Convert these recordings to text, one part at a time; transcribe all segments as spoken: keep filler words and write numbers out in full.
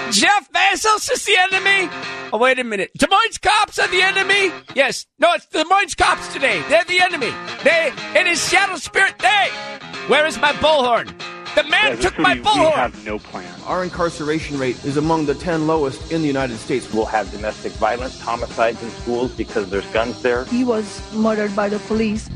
Jeff Bezos is the enemy? Oh, wait a minute. Des Moines cops are the enemy? Yes. No, it's Des Moines cops today. They're the enemy. They, it is Seattle Spirit Day. Where is my bullhorn? The man yeah, took my we, bullhorn. We have no plan. Our incarceration rate is among the ten lowest in the United States. We'll have domestic violence, homicides in schools because there's guns there. He was murdered by the police.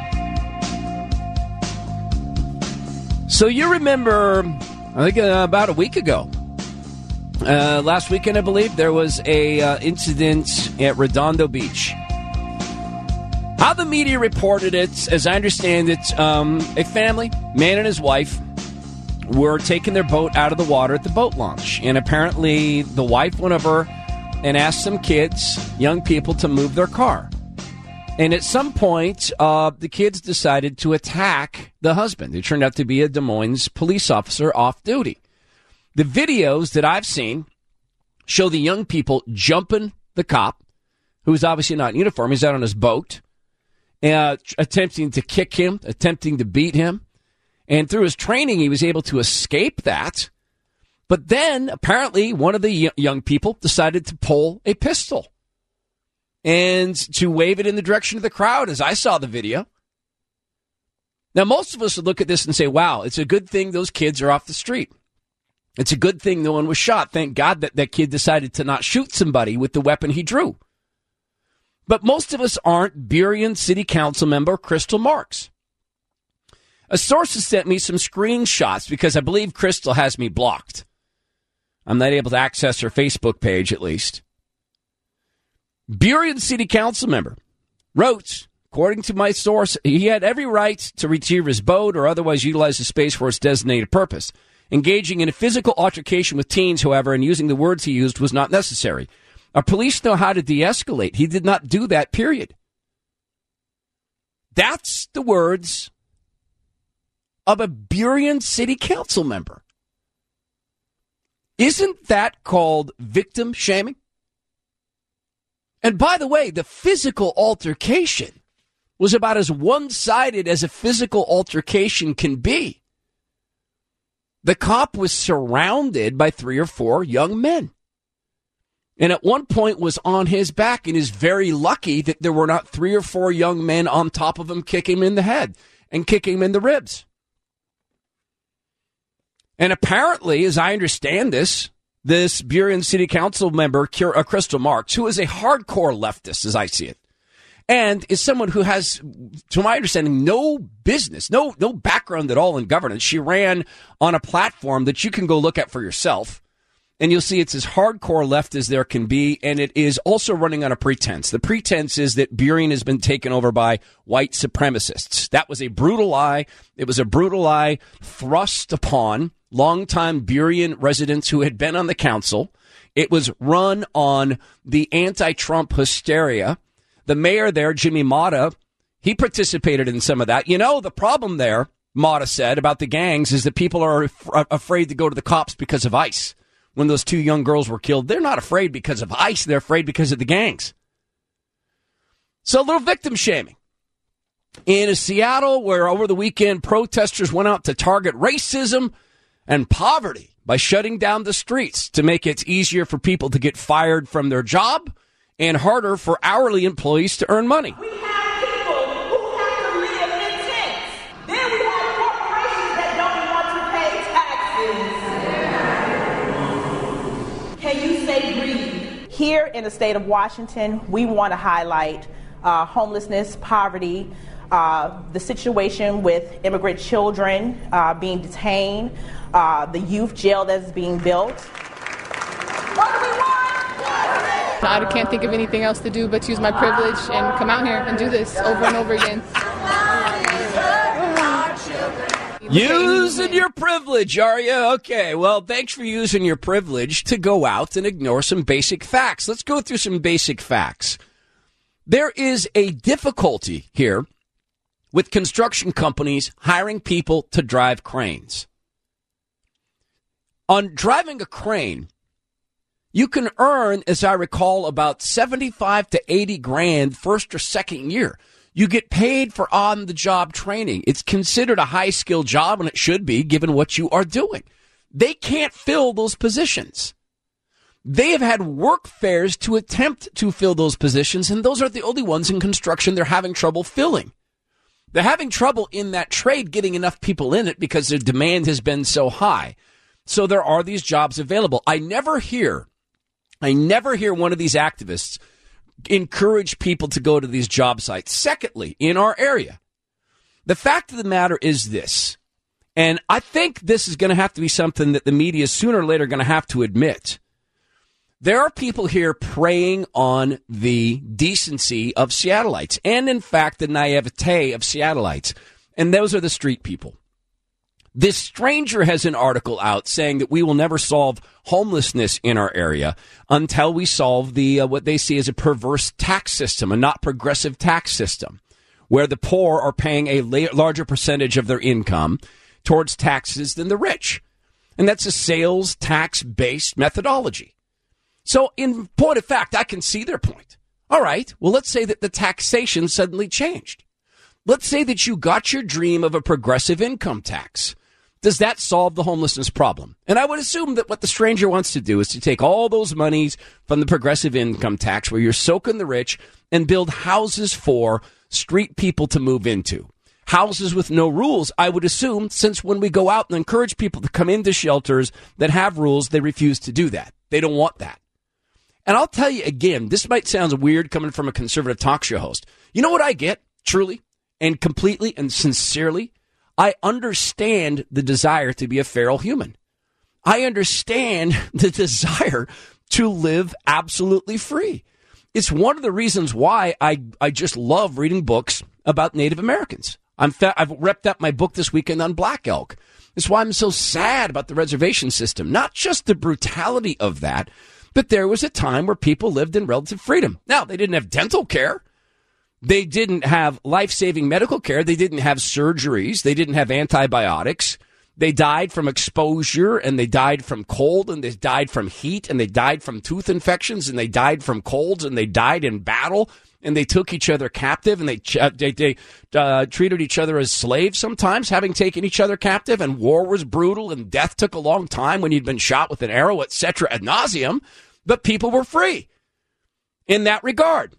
So you remember, I think uh, about a week ago, uh, last weekend, I believe, there was a uh, incident at Redondo Beach. How the media reported it, as I understand it, um, a family, man and his wife, were taking their boat out of the water at the boat launch. And apparently the wife went over and asked some kids, young people, to move their car. And at some point, uh, the kids decided to attack the husband. It turned out to be a Des Moines police officer off duty. The videos that I've seen show the young people jumping the cop, who's obviously not in uniform. He's out on his boat, uh, attempting to kick him, attempting to beat him. And through his training, he was able to escape that. But then, apparently, one of the y- young people decided to pull a pistol and to wave it in the direction of the crowd, as I saw the video. Now, most of us would look at this and say, wow, it's a good thing those kids are off the street. It's a good thing no one was shot. Thank God that that kid decided to not shoot somebody with the weapon he drew. But most of us aren't Burien City Council member Crystal Marks. A source has sent me some screenshots because I believe Crystal has me blocked. I'm not able to access her Facebook page, at least. Burien City Council member wrote, according to my source, he had every right to retrieve his boat or otherwise utilize the space for its designated purpose. Engaging in a physical altercation with teens, however, and using the words he used was not necessary. Our police know how to de-escalate. He did not do that, period. That's the words of a Burien City Council member. Isn't that called victim shaming? And by the way, the physical altercation was about as one-sided as a physical altercation can be. The cop was surrounded by three or four young men. And at one point was on his back and is very lucky that there were not three or four young men on top of him kicking him in the head and kicking him in the ribs. And apparently, as I understand this, this Burien City Council member, Crystal Marks, who is a hardcore leftist, as I see it, and is someone who has, to my understanding, no business, no no background at all in governance. She ran on a platform that you can go look at for yourself, and you'll see it's as hardcore left as there can be, and it is also running on a pretense. The pretense is that Burien has been taken over by white supremacists. That was a brutal lie. It was a brutal lie thrust upon longtime Burien residents who had been on the council. It was run on the anti-Trump hysteria. The mayor there, Jimmy Mata, he participated in some of that. You know, the problem there, Mata said, about the gangs is that people are af- afraid to go to the cops because of ICE. When those two young girls were killed, they're not afraid because of ICE. They're afraid because of the gangs. So a little victim shaming. In Seattle, where over the weekend protesters went out to target racism and poverty by shutting down the streets to make it easier for people to get fired from their job and harder for hourly employees to earn money. We have people who have to live in tents. Then we have corporations that don't want to pay taxes. Can you say greed? Here in the state of Washington, we want to highlight uh, homelessness, poverty, Uh, the situation with immigrant children uh, being detained, uh, the youth jail that's being built. What do we want? I can't think of anything else to do but use my privilege and come out here and do this over and over again. Using your privilege, are you? Okay, well, thanks for using your privilege to go out and ignore some basic facts. Let's go through some basic facts. There is a difficulty here with construction companies hiring people to drive cranes. On driving a crane, you can earn, as I recall, about seventy-five to eighty grand first or second year. You get paid for on-the-job training. It's considered a high-skill job, and it should be, given what you are doing. They can't fill those positions. They have had work fairs to attempt to fill those positions, and those are the only ones in construction they're having trouble filling. They're having trouble in that trade getting enough people in it because the demand has been so high. So there are these jobs available. I never hear, I never hear one of these activists encourage people to go to these job sites. Secondly, in our area, the fact of the matter is this, and I think this is going to have to be something that the media is sooner or later going to have to admit. There are people here preying on the decency of Seattleites and, in fact, the naivete of Seattleites. And those are the street people. This stranger has an article out saying that we will never solve homelessness in our area until we solve the uh, what they see as a perverse tax system, a not progressive tax system, where the poor are paying a la- larger percentage of their income towards taxes than the rich. And that's a sales tax-based methodology. So in point of fact, I can see their point. All right, well, let's say that the taxation suddenly changed. Let's say that you got your dream of a progressive income tax. Does that solve the homelessness problem? And I would assume that what the stranger wants to do is to take all those monies from the progressive income tax where you're soaking the rich and build houses for street people to move into. Houses with no rules, I would assume, since when we go out and encourage people to come into shelters that have rules, they refuse to do that. They don't want that. And I'll tell you again, this might sound weird coming from a conservative talk show host. You know what I get, truly and completely and sincerely? I understand the desire to be a feral human. I understand the desire to live absolutely free. It's one of the reasons why I, I just love reading books about Native Americans. I'm fa- I've repped up my book this weekend on Black Elk. It's why I'm so sad about the reservation system. Not just the brutality of that, but there was a time where people lived in relative freedom. Now, they didn't have dental care. They didn't have life-saving medical care. They didn't have surgeries. They didn't have antibiotics. They died from exposure, and they died from cold, and they died from heat, and they died from tooth infections, and they died from colds, and they died in battle, and they took each other captive, and they they, they uh, treated each other as slaves sometimes, having taken each other captive, and war was brutal, and death took a long time when you'd been shot with an arrow, et cetera, ad nauseum. But people were free in that regard.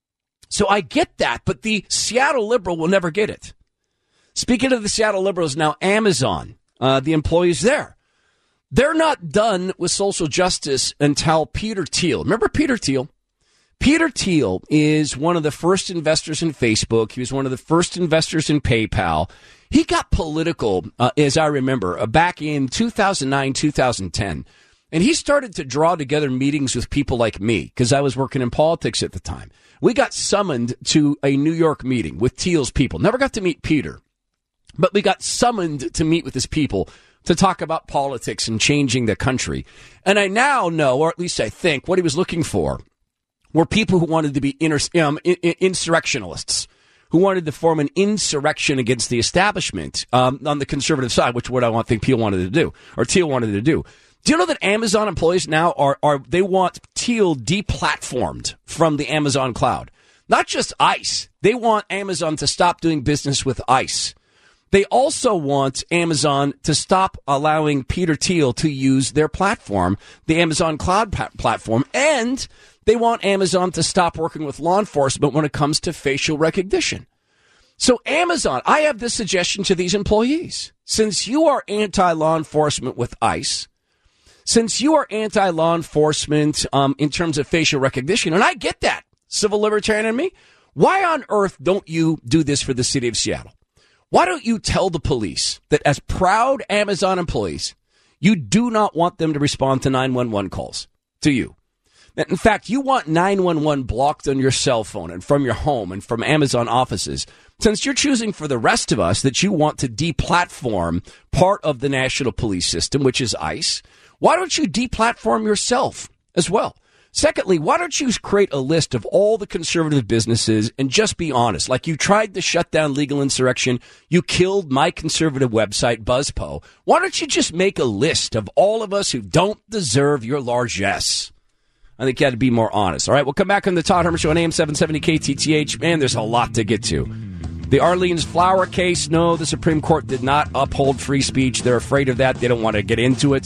So I get that, but the Seattle liberal will never get it. Speaking of the Seattle liberals, now Amazon, uh, the employees there, they're not done with social justice until Peter Thiel. Remember Peter Thiel? Peter Thiel is one of the first investors in Facebook. He was one of the first investors in PayPal. He got political, uh, as I remember, uh, back in two thousand nine, two thousand ten. And he started to draw together meetings with people like me because I was working in politics at the time. We got summoned to a New York meeting with Thiel's people. Never got to meet Peter, but we got summoned to meet with his people to talk about politics and changing the country. And I now know, or at least I think, what he was looking for were people who wanted to be inter- um, insurrectionalists, who wanted to form an insurrection against the establishment um, on the conservative side, which is what I want, think Thiel wanted to do, or Thiel wanted to do. Do you know that Amazon employees now are, are they want Thiel deplatformed from the Amazon cloud? Not just ICE. They want Amazon to stop doing business with ICE. They also want Amazon to stop allowing Peter Thiel to use their platform, the Amazon cloud pa- platform, and they want Amazon to stop working with law enforcement when it comes to facial recognition. So Amazon, I have this suggestion to these employees. Since you are anti-law enforcement with ICE, since you are anti-law enforcement um, in terms of facial recognition, and I get that, civil libertarian in me, why on earth don't you do this for the city of Seattle? Why don't you tell the police that as proud Amazon employees, you do not want them to respond to nine one one calls to you? That in fact, you want nine one one blocked on your cell phone and from your home and from Amazon offices. Since you're choosing for the rest of us that you want to deplatform part of the national police system, which is ICE, why don't you deplatform yourself as well? Secondly, why don't you create a list of all the conservative businesses and just be honest? Like you tried to shut down legal insurrection. You killed my conservative website, BuzzPo. Why don't you just make a list of all of us who don't deserve your largesse? I think you had to be more honest. All right, we'll come back on the Todd Herman Show on A M seven seventy K T T H. Man, there's a lot to get to. The Arlene's Flower case, no, the Supreme Court did not uphold free speech. They're afraid of that. They don't want to get into it.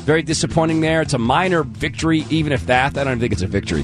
Very disappointing there. It's a minor victory, even if that. I don't think it's a victory.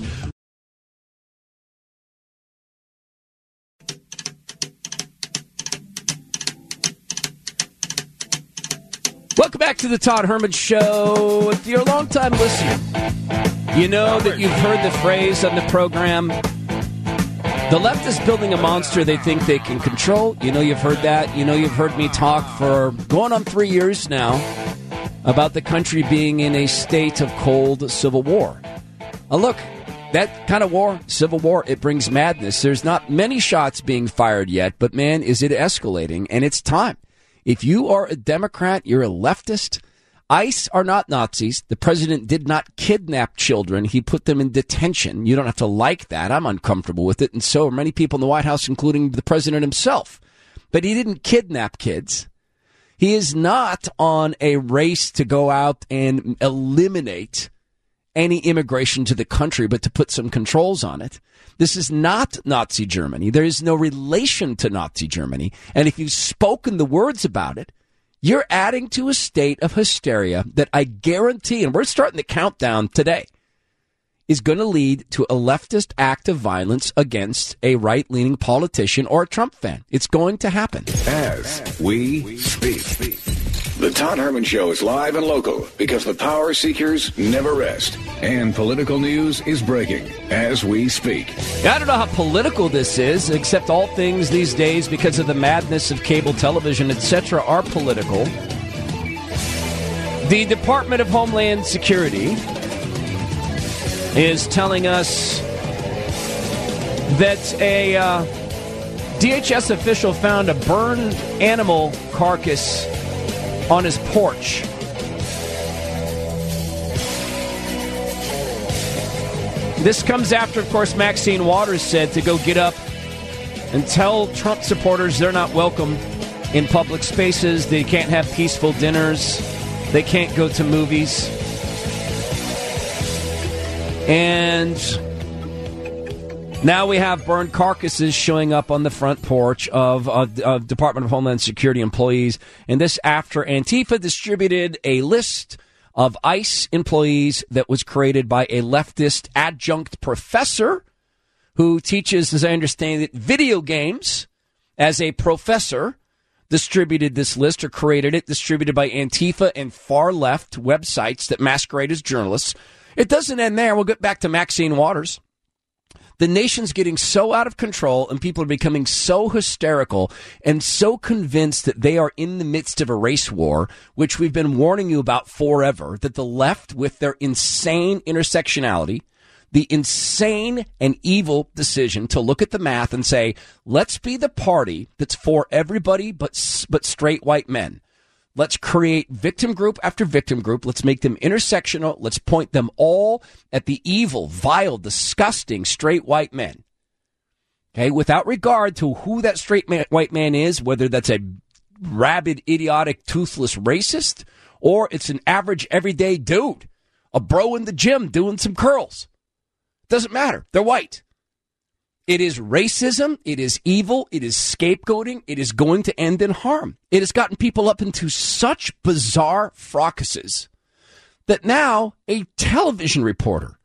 Welcome back to the Todd Herman Show. If you're a long-time listener, you know that you've heard the phrase on the program, the left is building a monster they think they can control. You know you've heard that. You know you've heard me talk for going on three years now about the country being in a state of cold civil war. Now look, that kind of war, civil war, it brings madness. There's not many shots being fired yet, but man, is it escalating, and it's time. If you are a Democrat, you're a leftist. ICE are not Nazis. The president did not kidnap children. He put them in detention. You don't have to like that. I'm uncomfortable with it, and so are many people in the White House, including the president himself. But he didn't kidnap kids. He is not on a race to go out and eliminate any immigration to the country, but to put some controls on it. This is not Nazi Germany. There is no relation to Nazi Germany. And if you've spoken the words about it, you're adding to a state of hysteria that I guarantee, and we're starting the countdown today, is going to lead to a leftist act of violence against a right-leaning politician or a Trump fan. It's going to happen. As we speak. The Todd Herman Show is live and local because the power seekers never rest. And political news is breaking as we speak. I don't know how political this is, except all things these days, because of the madness of cable television, et cetera, are political. The Department of Homeland Security is telling us that a uh, D H S official found a burned animal carcass on his porch. This comes after, of course, Maxine Waters said to go get up and tell Trump supporters they're not welcome in public spaces. They can't have peaceful dinners. They can't go to movies. And now we have burned carcasses showing up on the front porch of, of, of Department of Homeland Security employees. And this after Antifa distributed a list of ICE employees that was created by a leftist adjunct professor who teaches, as I understand it, video games as a professor, distributed this list or created it, distributed by Antifa and far left websites that masquerade as journalists. It doesn't end there. We'll get back to Maxine Waters. The nation's getting so out of control and people are becoming so hysterical and so convinced that they are in the midst of a race war, which we've been warning you about forever, that the left, with their insane intersectionality, the insane and evil decision to look at the math and say, let's be the party that's for everybody but, but straight white men. Let's create victim group after victim group. Let's make them intersectional. Let's point them all at the evil, vile, disgusting straight white men. Okay, without regard to who that straight man, white man is, whether that's a rabid, idiotic, toothless racist, or it's an average, everyday dude, a bro in the gym doing some curls. Doesn't matter. They're white. It is racism, it is evil, it is scapegoating, it is going to end in harm. It has gotten people up into such bizarre fracasses that now a television reporter,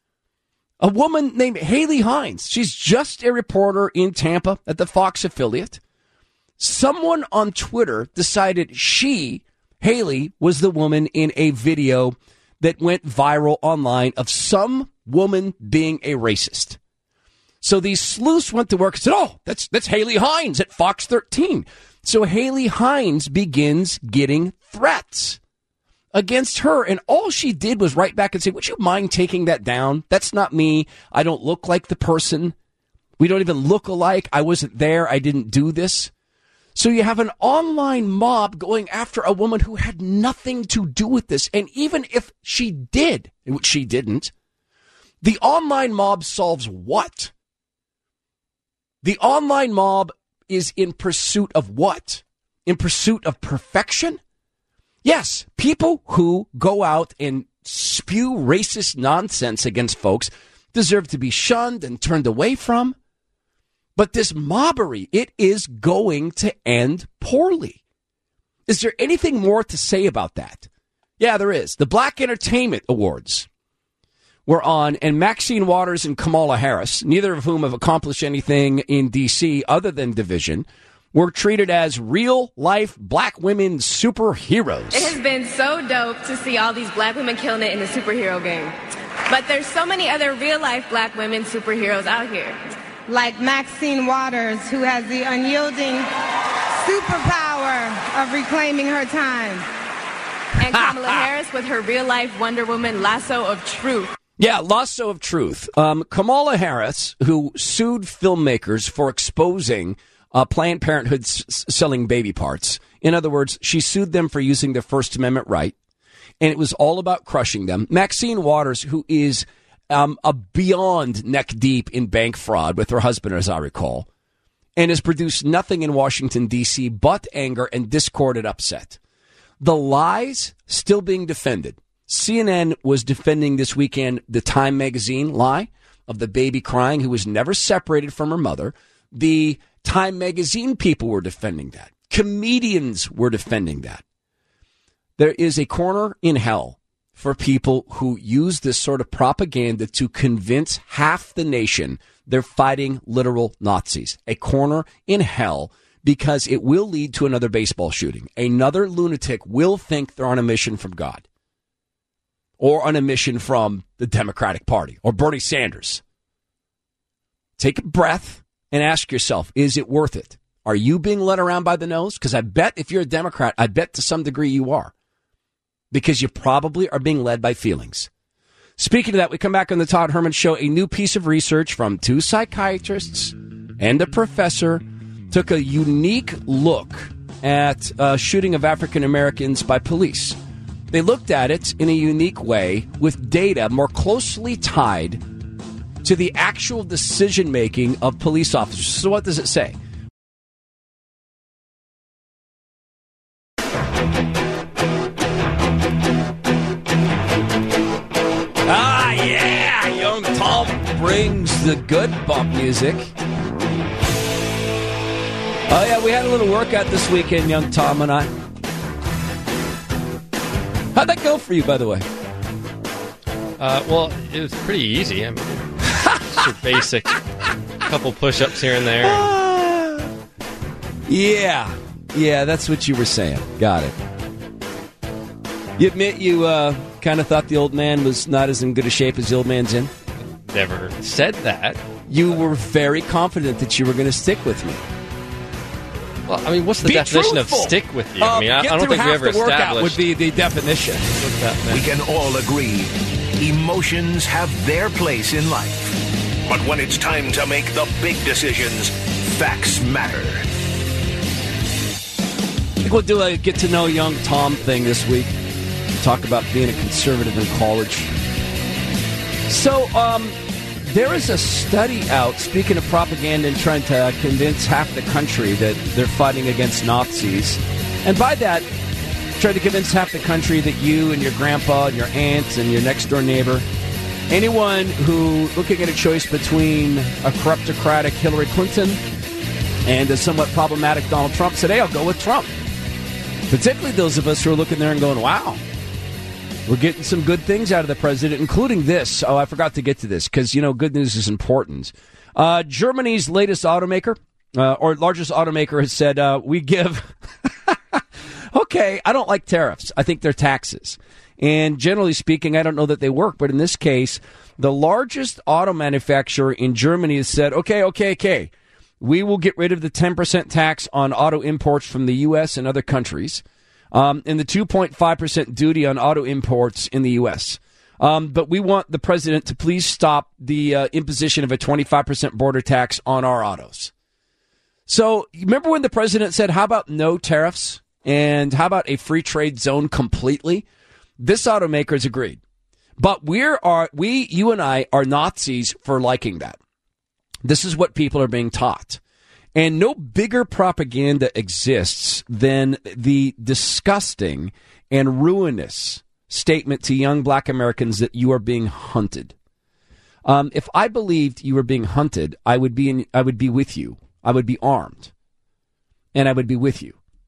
a woman named Haley Hines, she's just a reporter in Tampa at the Fox affiliate, someone on Twitter decided she, Haley, was the woman in a video that went viral online of some woman being a racist. So these sleuths went to work and said, oh, that's that's Haley Hines at Fox thirteen. So Haley Hines begins getting threats against her. And all she did was write back and say, would you mind taking that down? That's not me. I don't look like the person. We don't even look alike. I wasn't there. I didn't do this. So you have an online mob going after a woman who had nothing to do with this. And even if she did, which she didn't, the online mob solves what? The online mob is in pursuit of what? In pursuit of perfection? Yes, people who go out and spew racist nonsense against folks deserve to be shunned and turned away from. But this mobbery, it is going to end poorly. Is there anything more to say about that? Yeah, there is. The Black Entertainment Awards were on, and Maxine Waters and Kamala Harris, neither of whom have accomplished anything in D C other than division, were treated as real-life black women superheroes. It has been so dope to see all these black women killing it in the superhero game. But there's so many other real-life black women superheroes out here. Like Maxine Waters, who has the unyielding superpower of reclaiming her time. And Kamala Harris with her real-life Wonder Woman lasso of truth. Yeah, lasso of truth. Um, Kamala Harris, who sued filmmakers for exposing uh, Planned Parenthood s- selling baby parts. In other words, she sued them for using their First Amendment right, and it was all about crushing them. Maxine Waters, who is um, a beyond neck-deep in bank fraud with her husband, as I recall, and has produced nothing in Washington, D C but anger and discord and upset. The lies still being defended. C N N was defending this weekend the Time magazine lie of the baby crying who was never separated from her mother. The Time magazine people were defending that. Comedians were defending that. There is a corner in hell for people who use this sort of propaganda to convince half the nation they're fighting literal Nazis. A corner in hell because it will lead to another baseball shooting. Another lunatic will think they're on a mission from God or on a mission from the Democratic Party or Bernie Sanders. Take a breath and ask yourself, is it worth it? Are you being led around by the nose? Because I bet if you're a Democrat, I bet to some degree you are. Because you probably are being led by feelings. Speaking of that, we come back on the Todd Herman Show. A new piece of research from two psychiatrists and a professor took a unique look at uh, shooting of African Americans by police. They looked at it in a unique way with data more closely tied to the actual decision-making of police officers. So what does it say? Ah, yeah! Young Tom brings the good bump music. Oh, yeah, we had a little workout this weekend, young Tom and I. How'd that go for you, by the way? Uh, well, it was pretty easy. I mean, just your basic couple push-ups here and there. Uh, yeah. Yeah, that's what you were saying. Got it. You admit you uh, kind of thought the old man was not as in good a shape as the old man's in? Never said that. You were very confident that you were going to stick with me. Well, I mean, what's the Be definition truthful. of stick with you? Uh, I mean, I, I don't think we ever the workout established. Would be the definition. What that meant. We can all agree, emotions have their place in life. But when it's time to make the big decisions, facts matter. I think we'll do a get to know young Tom thing this week. Talk about being a conservative in college. So, um, there is a study out, speaking of propaganda and trying to convince half the country that they're fighting against Nazis. And by that, try to convince half the country that you and your grandpa and your aunt and your next-door neighbor, anyone who looking at a choice between a corruptocratic Hillary Clinton and a somewhat problematic Donald Trump, said, hey, I'll go with Trump. Particularly those of us who are looking there and going, wow, we're getting some good things out of the president, including this. Oh, I forgot to get to this because, you know, good news is important. Uh, Germany's latest automaker, uh, or largest automaker, has said, uh, we give... okay, I don't like tariffs. I think they're taxes. And generally speaking, I don't know that they work. But in this case, the largest auto manufacturer in Germany has said, okay, okay, okay, we will get rid of the ten percent tax on auto imports from the U S and other countries. Um, and the two point five percent duty on auto imports in the U S. Um, but we want the president to please stop the uh, imposition of a twenty-five percent border tax on our autos. So remember when the president said, how about no tariffs? And how about a free trade zone completely? This automaker's agreed. But we're are we, you and I, are Nazis for liking that. This is what people are being taught. And no bigger propaganda exists than the disgusting and ruinous statement to young black Americans that you are being hunted. Um, if I believed you were being hunted, I would be in, I would be with you. I would be armed. And I would be with you.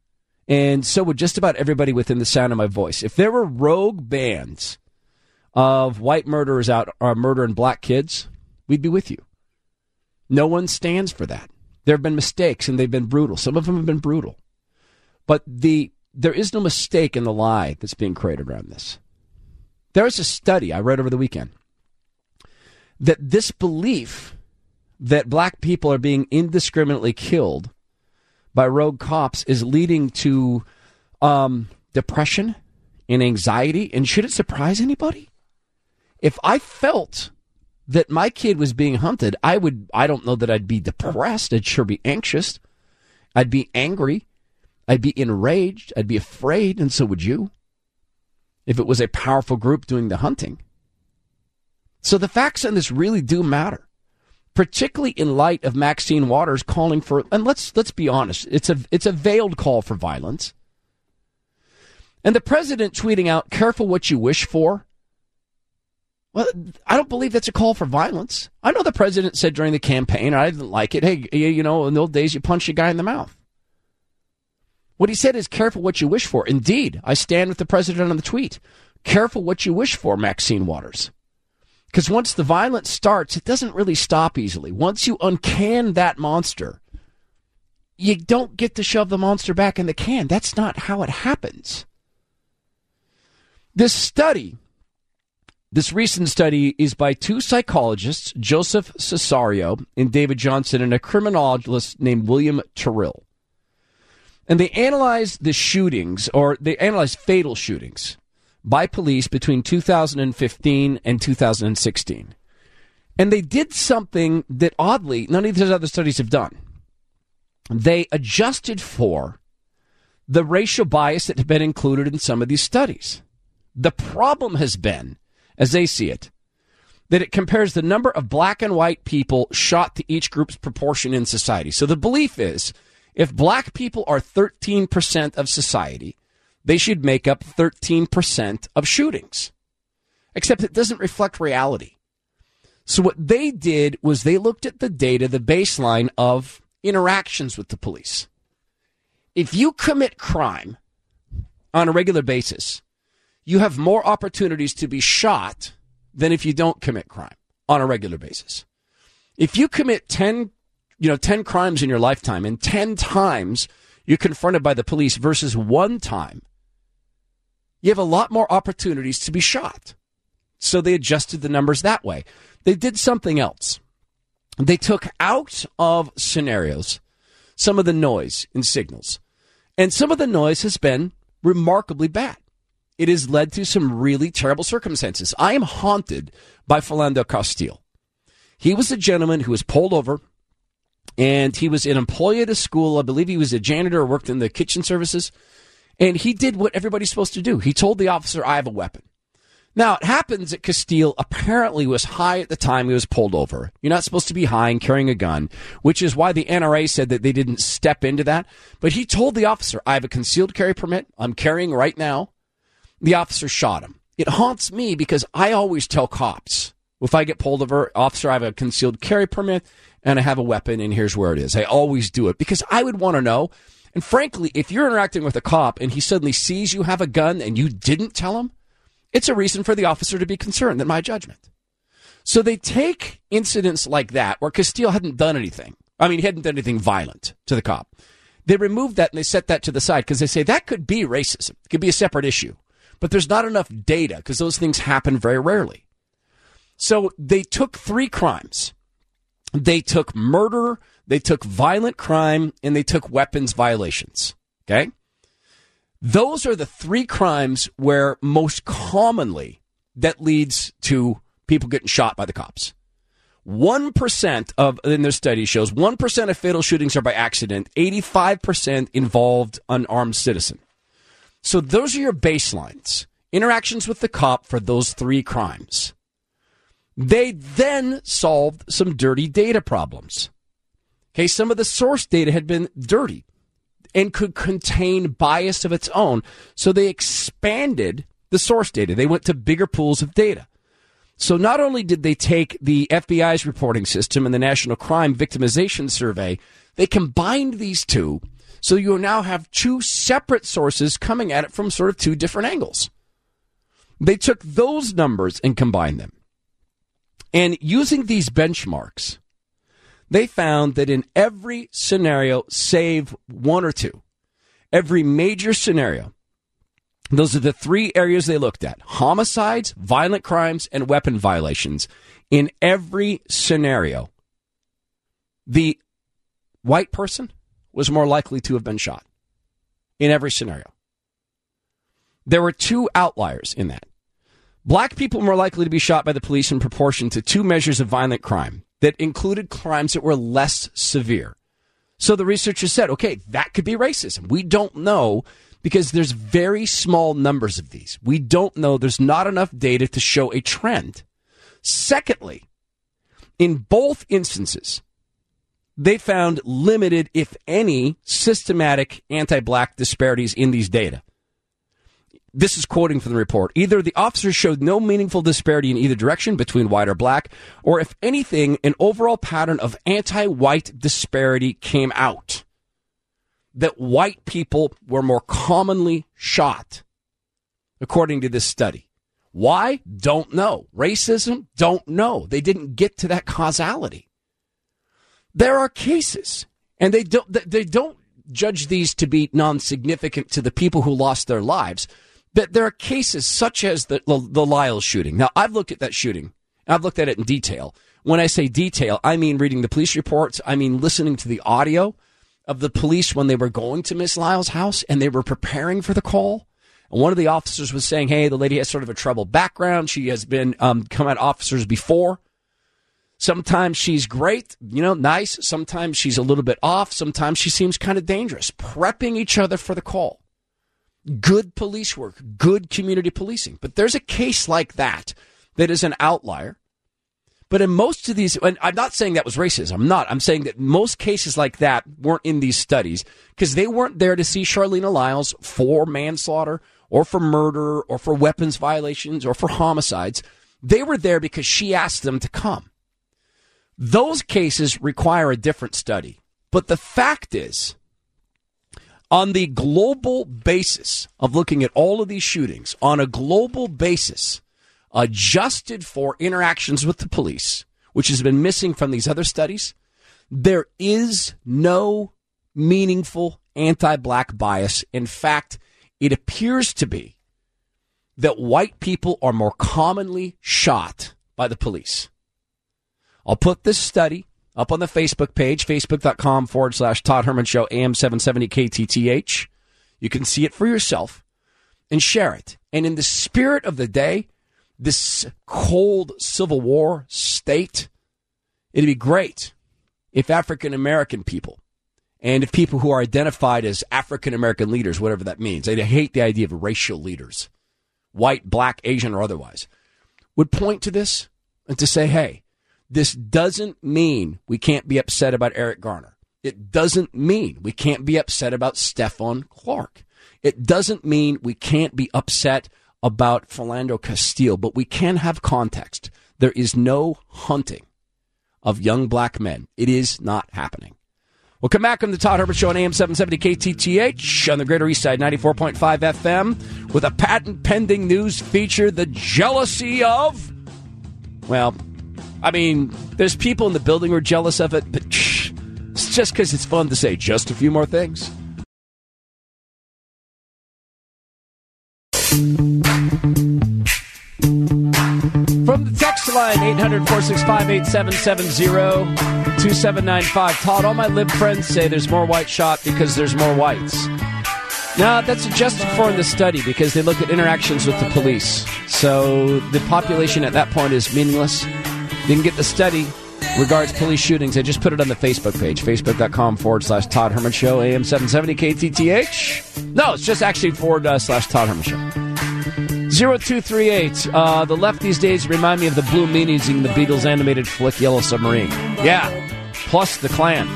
And so would just about everybody within the sound of my voice. If there were rogue bands of white murderers out uh, murdering black kids, we'd be with you. No one stands for that. There have been mistakes, and they've been brutal. Some of them have been brutal. But the there is no mistake in the lie that's being created around this. There is a study I read over the weekend that this belief that black people are being indiscriminately killed by rogue cops is leading to um, depression and anxiety. And should it surprise anybody? If I felt that my kid was being hunted, I would, I don't know that I'd be depressed. I'd sure be anxious. I'd be angry. I'd be enraged. I'd be afraid. And so would you, if it was a powerful group doing the hunting. So the facts on this really do matter, particularly in light of Maxine Waters calling for, and let's let's be honest, it's a it's a veiled call for violence. And the president tweeting out, "Careful what you wish for." Well, I don't believe that's a call for violence. I know the president said during the campaign, I didn't like it, hey, you know, in the old days you punch a guy in the mouth. What he said is, careful what you wish for. Indeed, I stand with the president on the tweet. Careful what you wish for, Maxine Waters. Because once the violence starts, it doesn't really stop easily. Once you uncan that monster, you don't get to shove the monster back in the can. That's not how it happens. This study, this recent study, is by two psychologists, Joseph Cesario and David Johnson, and a criminologist named William Terrell. And they analyzed the shootings, or they analyzed fatal shootings by police between two thousand fifteen and two thousand sixteen. And they did something that, oddly, none of these other studies have done. They adjusted for the racial bias that had been included in some of these studies. The problem has been, as they see it, that it compares the number of black and white people shot to each group's proportion in society. So the belief is, if black people are thirteen percent of society, they should make up thirteen percent of shootings. Except it doesn't reflect reality. So what they did was they looked at the data, the baseline of interactions with the police. If you commit crime on a regular basis, you have more opportunities to be shot than if you don't commit crime on a regular basis. If you commit ten you know, ten crimes in your lifetime, and ten times you're confronted by the police versus one time, you have a lot more opportunities to be shot. So they adjusted the numbers that way. They did something else. They took out of scenarios some of the noise in signals. And some of the noise has been remarkably bad. It has led to some really terrible circumstances. I am haunted by Philando Castile. He was a gentleman who was pulled over, and he was an employee at a school. I believe he was a janitor or worked in the kitchen services. And he did what everybody's supposed to do. He told the officer, I have a weapon. Now, it happens that Castile apparently was high at the time he was pulled over. You're not supposed to be high and carrying a gun, which is why the N R A said that they didn't step into that. But he told the officer, I have a concealed carry permit. I'm carrying right now. The officer shot him. It haunts me because I always tell cops, if I get pulled over, officer, I have a concealed carry permit and I have a weapon, and here's where it is. I always do it because I would want to know. And frankly, if you're interacting with a cop and he suddenly sees you have a gun and you didn't tell him, it's a reason for the officer to be concerned, in my judgment. So they take incidents like that where Castile hadn't done anything. I mean, he hadn't done anything violent to the cop. They remove that and they set that to the side because they say that could be racism. It could be a separate issue. But there's not enough data because those things happen very rarely. So they took three crimes. They took murder, they took violent crime, and they took weapons violations. Okay? Those are the three crimes where most commonly that leads to people getting shot by the cops. one percent of, in their study shows, one percent of fatal shootings are by accident, eighty-five percent involved unarmed citizen. So those are your baselines. Interactions with the cop for those three crimes. They then solved some dirty data problems. Okay, some of the source data had been dirty and could contain bias of its own. So they expanded the source data. They went to bigger pools of data. So not only did they take the F B I's reporting system and the National Crime Victimization Survey, they combined these two So you now have two separate sources coming at it from sort of two different angles. They took those numbers and combined them. And using these benchmarks, they found that in every scenario, save one or two, every major scenario, those are the three areas they looked at: homicides, violent crimes, and weapon violations. In every scenario, the white person was more likely to have been shot. In every scenario. There were two outliers in that. Black people were more likely to be shot by the police in proportion to two measures of violent crime that included crimes that were less severe. So the researchers said, okay, that could be racism. We don't know because there's very small numbers of these. We don't know. There's not enough data to show a trend. Secondly, in both instances, they found limited, if any, systematic anti-black disparities in these data. This is quoting from the report. Either the officers showed no meaningful disparity in either direction between white or black, or if anything, an overall pattern of anti-white disparity came out. That white people were more commonly shot, according to this study. Why? Don't know. Racism? Don't know. They didn't get to that causality. There are cases, and they don't, they don't judge these to be non-significant to the people who lost their lives. But there are cases such as the, the, the Lyles shooting. Now, I've looked at that shooting. I've looked at it in detail. When I say detail, I mean reading the police reports. I mean listening to the audio of the police when they were going to Miss Lyles' house and they were preparing for the call. And one of the officers was saying, hey, the lady has sort of a troubled background. She has been um, come at officers before. Sometimes she's great, you know, nice. Sometimes she's a little bit off. Sometimes she seems kind of dangerous. Prepping each other for the call. Good police work, good community policing. But there's a case like that that is an outlier. But in most of these, and I'm not saying that was racism. I'm not. I'm saying that most cases like that weren't in these studies because they weren't there to see Charleena Lyles for manslaughter or for murder or for weapons violations or for homicides. They were there because she asked them to come. Those cases require a different study. But the fact is, on the global basis of looking at all of these shootings, on a global basis, adjusted for interactions with the police, which has been missing from these other studies, there is no meaningful anti-black bias. In fact, it appears to be that white people are more commonly shot by the police. I'll put this study up on the Facebook page, facebook.com forward slash Todd Herman Show, A M seven seventy K T T H. You can see it for yourself and share it. And in the spirit of the day, this cold Civil War state, it'd be great if African-American people and if people who are identified as African-American leaders, whatever that means, I hate the idea of racial leaders, white, black, Asian, or otherwise, would point to this and to say, hey, this doesn't mean we can't be upset about Eric Garner. It doesn't mean we can't be upset about Stephon Clark. It doesn't mean we can't be upset about Philando Castile, but we can have context. There is no hunting of young black men. It is not happening. We'll come back on the Todd Herman Show on A M seven seventy K T T H on the Greater East Side, ninety-four point five F M, with a patent-pending news feature, the jealousy of, well, I mean, there's people in the building who are jealous of it, but shh, it's just because it's fun to say just a few more things. From the text line, eight hundred, four six five, eight seven seven zero, two seven nine five. Todd, all my lib friends say there's more white shot because there's more whites. Now, that's adjusted for in the study because they look at interactions with the police. So the population at that point is meaningless. You can get the study regards police shootings. I just put it on the Facebook page, facebook.com forward slash Todd Herman Show, A M seven seventy K T T H. No, it's just actually forward uh, slash Todd Herman Show. zero two three eight. Uh, the left these days remind me of the Blue Meanies in the Beatles animated flick Yellow Submarine. Yeah, plus the Klan.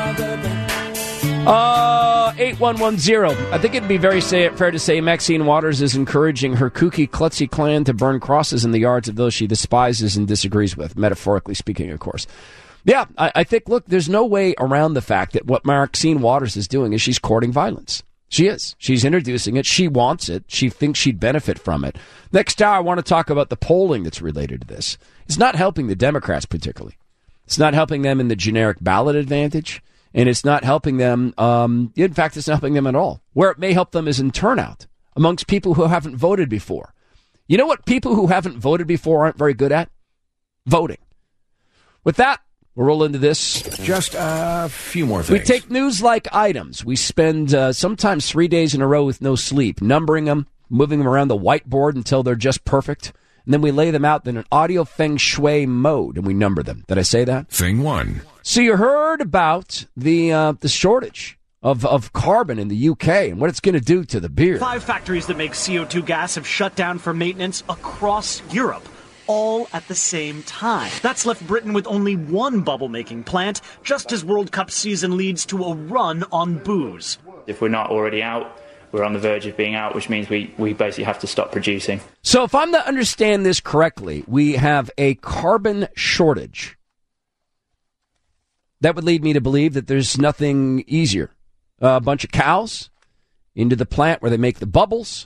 Uh, eight one one zero. I think it'd be very say, fair to say Maxine Waters is encouraging her kooky, klutzy clan to burn crosses in the yards of those she despises and disagrees with, metaphorically speaking, of course. Yeah, I, I think, look, there's no way around the fact that what Maxine Waters is doing is she's courting violence. She is. She's introducing it. She wants it. She thinks she'd benefit from it. Next hour, I want to talk about the polling that's related to this. It's not helping the Democrats particularly. It's not helping them in the generic ballot advantage, and it's not helping them. Um, in fact, it's not helping them at all. Where it may help them is in turnout amongst people who haven't voted before. You know what people who haven't voted before aren't very good at? Voting. With that, we'll roll into this. Just a few more things. We take news-like items. We spend uh, sometimes three days in a row with no sleep, numbering them, moving them around the whiteboard until they're just perfect. And then we lay them out in an audio feng shui mode, and we number them. Did I say that? Thing one. So you heard about the uh, the shortage of, of carbon in the U K and what it's going to do to the beer. Five factories that make C O two gas have shut down for maintenance across Europe, all at the same time. That's left Britain with only one bubble-making plant, just as World Cup season leads to a run on booze. If we're not already out, we're on the verge of being out, which means we, we basically have to stop producing. So if I'm to understand this correctly, we have a carbon shortage. That would lead me to believe that there's nothing easier. Uh, a bunch of cows into the plant where they make the bubbles.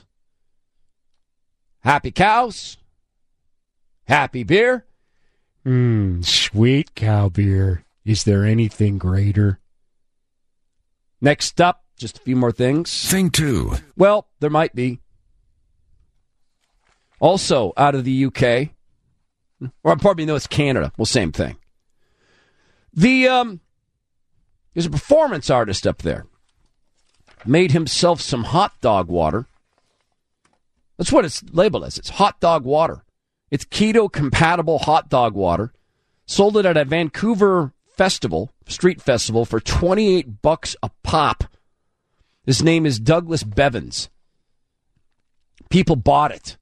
Happy cows. Happy beer. Mmm, sweet cow beer. Is there anything greater? Next up, just a few more things. Thing two. Well, there might be. Also, out of the U K, or pardon me, no, it's Canada. Well, same thing. The um, there's a performance artist up there. Made himself some hot dog water. That's what it's labeled as. It's hot dog water. It's keto-compatible hot dog water. Sold it at a Vancouver festival, street festival, for twenty-eight bucks a pop. His name is Douglas Bevins. People bought it.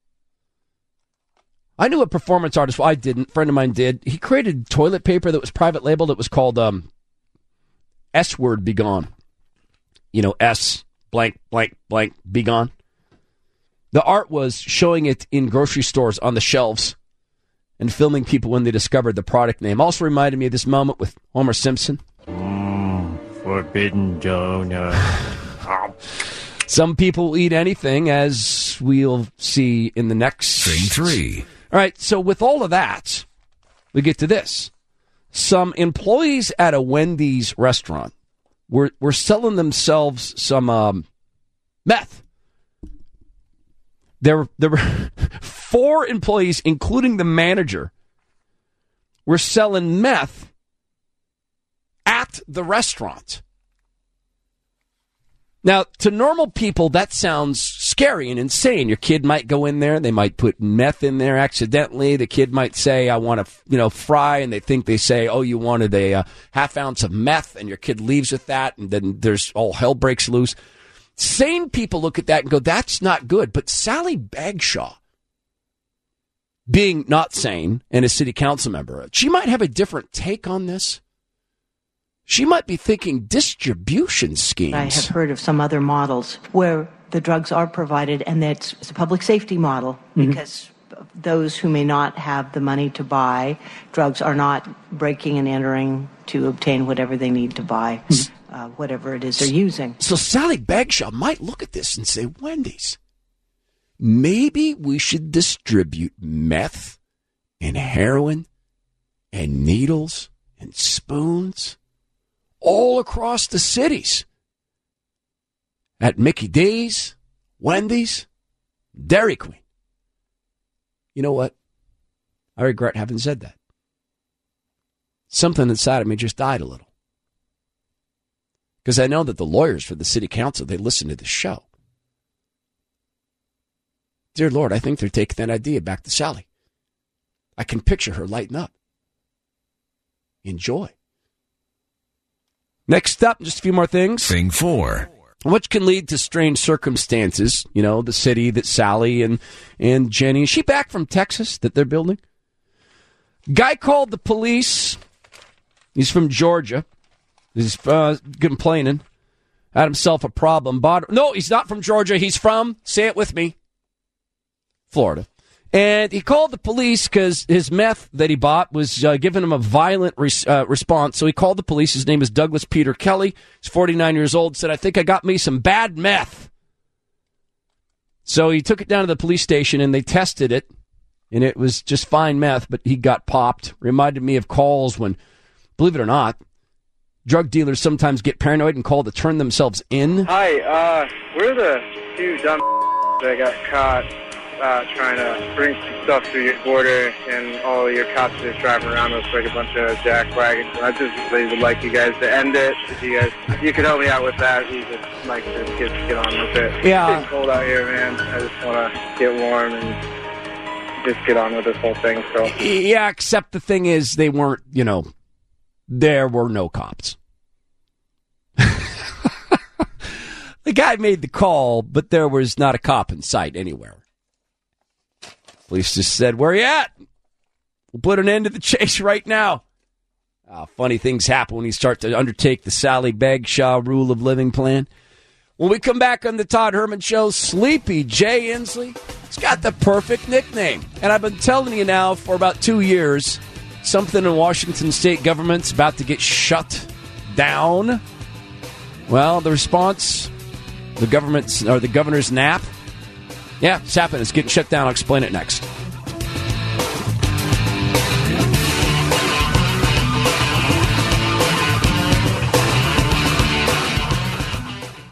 I knew a performance artist. Well, I didn't. A friend of mine did. He created toilet paper that was private labeled. It was called um, S-Word Be Gone. You know, S, blank, blank, blank, be gone. The art was showing it in grocery stores on the shelves and filming people when they discovered the product name. Also reminded me of this moment with Homer Simpson. Mmm, forbidden donut. Some people will eat anything, as we'll see in the next... Thing three. All right, so with all of that, we get to this. Some employees at a Wendy's restaurant were, were selling themselves some um, meth. There, there were four employees, including the manager, were selling meth at the restaurant. Now, to normal people, that sounds scary and insane. Your kid might go in there, they might put meth in there accidentally. The kid might say, I want to, you know, fry, and they think they say, oh, you wanted a uh, half ounce of meth, and your kid leaves with that, and then there's all hell breaks loose. Sane people look at that and go, that's not good. But Sally Bagshaw, being not sane and a city council member, she might have a different take on this. She might be thinking distribution schemes. I have heard of some other models where the drugs are provided, and that's it's a public safety model, mm-hmm. because those who may not have the money to buy drugs are not breaking and entering to obtain whatever they need to buy, mm-hmm. uh, whatever it is they're using. So Sally Bagshaw might look at this and say, Wendy's, maybe we should distribute meth and heroin and needles and spoons all across the cities. At Mickey D's, Wendy's, Dairy Queen. You know what? I regret having said that. Something inside of me just died a little. Because I know that the lawyers for the city council, they listen to the show. Dear Lord, I think they're taking that idea back to Sally. I can picture her lighting up. Enjoy. Next up, just a few more things. Thing four. Which can lead to strange circumstances. You know, the city that Sally and, and Jenny, is she back from Texas that they're building? Guy called the police. He's from Georgia. He's uh, complaining. Had himself a problem. Bought, no, he's not from Georgia. He's from, say it with me, Florida. And he called the police because his meth that he bought was uh, giving him a violent res- uh, response. So he called the police. His name is Douglas Peter Kelly. He's forty-nine years old. Said, I think I got me some bad meth. So he took it down to the police station, and they tested it. And it was just fine meth, but he got popped. Reminded me of calls when, believe it or not, drug dealers sometimes get paranoid and call to turn themselves in. Hi, uh, we're the two dumb that got caught uh, trying to bring some stuff through your border, and all your cops are just driving around us like a bunch of jack wagons. And I just really would like you guys to end it. If you guys, if you could help me out with that, we just like to get, get on with it. Yeah. It's getting cold out here, man. I just want to get warm and just get on with this whole thing. So yeah, except the thing is they weren't, you know, there were no cops. The guy made the call, but there was not a cop in sight anywhere. Police just said, where you at? We'll put an end to the chase right now. Oh, funny things happen when you start to undertake the Sally Bagshaw rule of living plan. When we come back on the Todd Herman Show, Sleepy Jay Inslee, he's got the perfect nickname. And I've been telling you now for about two years, something in Washington state government's about to get shut down. Well, the response, the government's or the governor's nap. Yeah, it's happening. It's getting shut down. I'll explain it next.